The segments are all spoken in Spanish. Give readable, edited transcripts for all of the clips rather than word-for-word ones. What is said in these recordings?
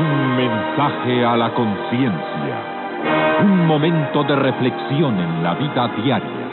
Un mensaje a la conciencia. Un momento de reflexión en la vida diaria.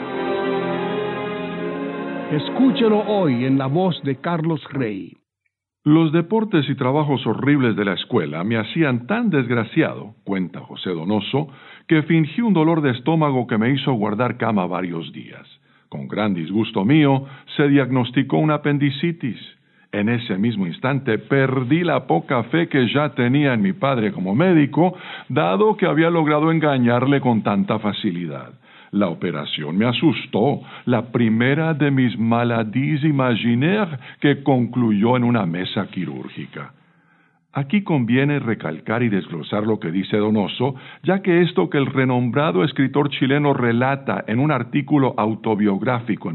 Escúchelo hoy en la voz de Carlos Rey. Los deportes y trabajos horribles de la escuela me hacían tan desgraciado, cuenta José Donoso, que fingí un dolor de estómago que me hizo guardar cama varios días. Con gran disgusto mío, se diagnosticó una apendicitis. En ese mismo instante perdí la poca fe que ya tenía en mi padre como médico, dado que había logrado engañarle con tanta facilidad. La operación me asustó, la primera de mis maladies imaginaires que concluyó en una mesa quirúrgica. Aquí conviene recalcar y desglosar lo que dice Donoso, ya que esto que el renombrado escritor chileno relata en un artículo autobiográfico en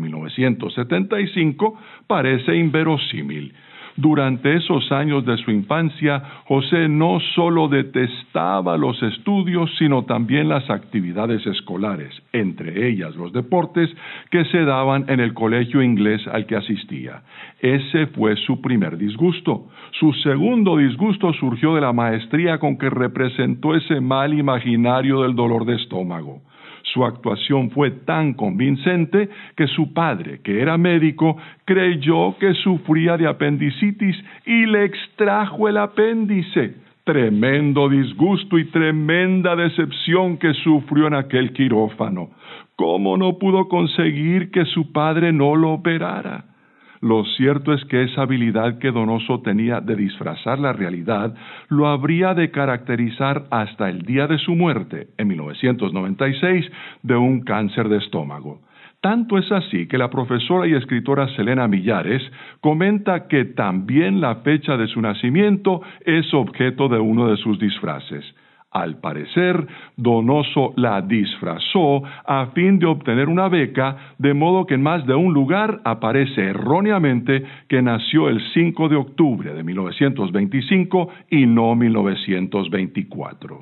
1975 parece inverosímil. Durante esos años de su infancia, José no solo detestaba los estudios, sino también las actividades escolares, entre ellas los deportes, que se daban en el colegio inglés al que asistía. Ese fue su primer disgusto. Su segundo disgusto surgió de la maestría con que representó ese mal imaginario del dolor de estómago. Su actuación fue tan convincente que su padre, que era médico, creyó que sufría de apendicitis y le extrajo el apéndice. Tremendo disgusto y tremenda decepción que sufrió en aquel quirófano. ¿Cómo no pudo conseguir que su padre no lo operara? Lo cierto es que esa habilidad que Donoso tenía de disfrazar la realidad lo habría de caracterizar hasta el día de su muerte, en 1996, de un cáncer de estómago. Tanto es así que la profesora y escritora Selena Millares comenta que también la fecha de su nacimiento es objeto de uno de sus disfraces. Al parecer, Donoso la disfrazó a fin de obtener una beca, de modo que en más de un lugar aparece erróneamente que nació el 5 de octubre de 1925 y no 1924.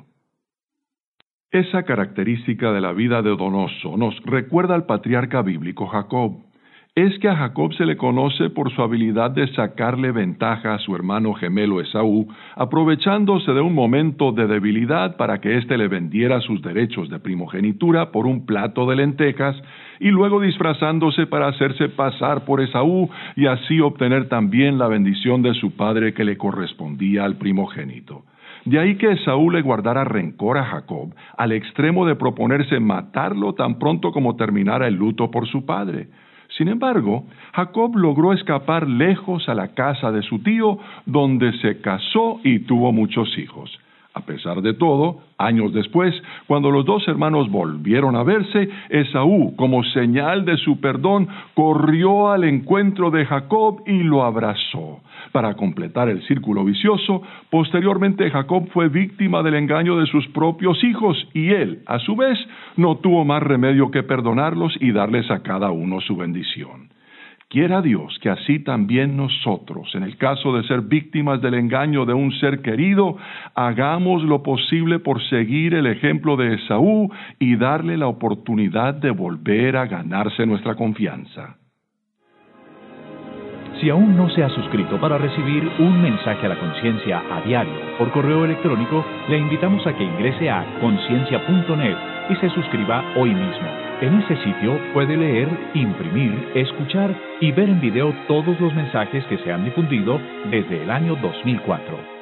Esa característica de la vida de Donoso nos recuerda al patriarca bíblico Jacob. Es que a Jacob se le conoce por su habilidad de sacarle ventaja a su hermano gemelo Esaú, aprovechándose de un momento de debilidad para que éste le vendiera sus derechos de primogenitura por un plato de lentejas, y luego disfrazándose para hacerse pasar por Esaú y así obtener también la bendición de su padre que le correspondía al primogénito. De ahí que Esaú le guardara rencor a Jacob, al extremo de proponerse matarlo tan pronto como terminara el luto por su padre. Sin embargo, Jacob logró escapar lejos a la casa de su tío, donde se casó y tuvo muchos hijos. A pesar de todo, años después, cuando los dos hermanos volvieron a verse, Esaú, como señal de su perdón, corrió al encuentro de Jacob y lo abrazó. Para completar el círculo vicioso, posteriormente Jacob fue víctima del engaño de sus propios hijos y él, a su vez, no tuvo más remedio que perdonarlos y darles a cada uno su bendición. Quiera Dios que así también nosotros, en el caso de ser víctimas del engaño de un ser querido, hagamos lo posible por seguir el ejemplo de Esaú y darle la oportunidad de volver a ganarse nuestra confianza. Si aún no se ha suscrito para recibir un mensaje a la conciencia a diario por correo electrónico, le invitamos a que ingrese a conciencia.net y se suscriba hoy mismo. En ese sitio puede leer, imprimir, escuchar y ver en video todos los mensajes que se han difundido desde el año 2004.